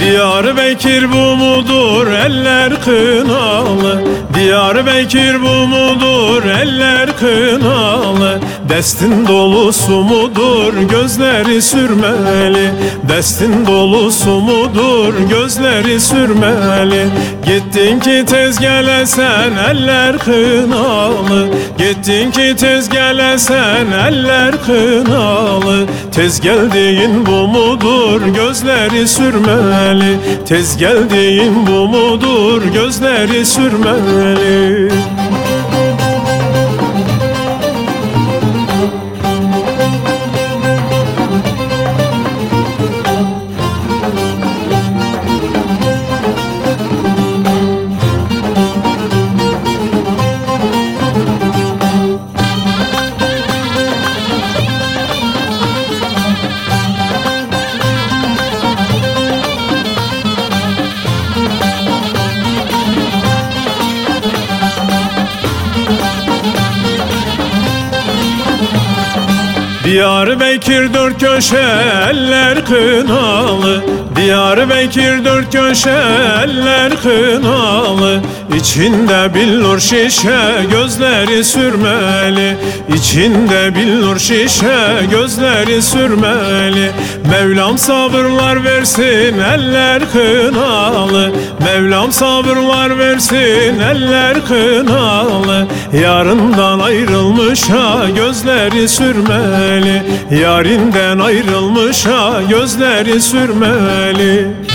Diyarbakır bu mudur eller kınalı, Diyarbakır bu mudur eller kınalı, destin dolusu mudur gözleri sürmeli, destin dolusu mudur gözleri sürmeli. Gittin ki tez gelesen eller kınalı, gittin ki tez gelesen eller kınalı, tez geldiğin bu mudur gözleri sürmeli, tez geldiğin bu mudur gözleri sürmeli. Diyarbakır dört köşe eller kınalı, Diyarbakır dört köşe eller kınalı, İçinde billur şişe gözleri sürmeli, İçinde billur şişe gözleri sürmeli. Mevlam sabırlar versin eller kınalı, Mevlam sabırlar versin eller kınalı, yarından ayrılmışa gözleri sürmeli, yarinden ayrılmışa gözleri sürmeli.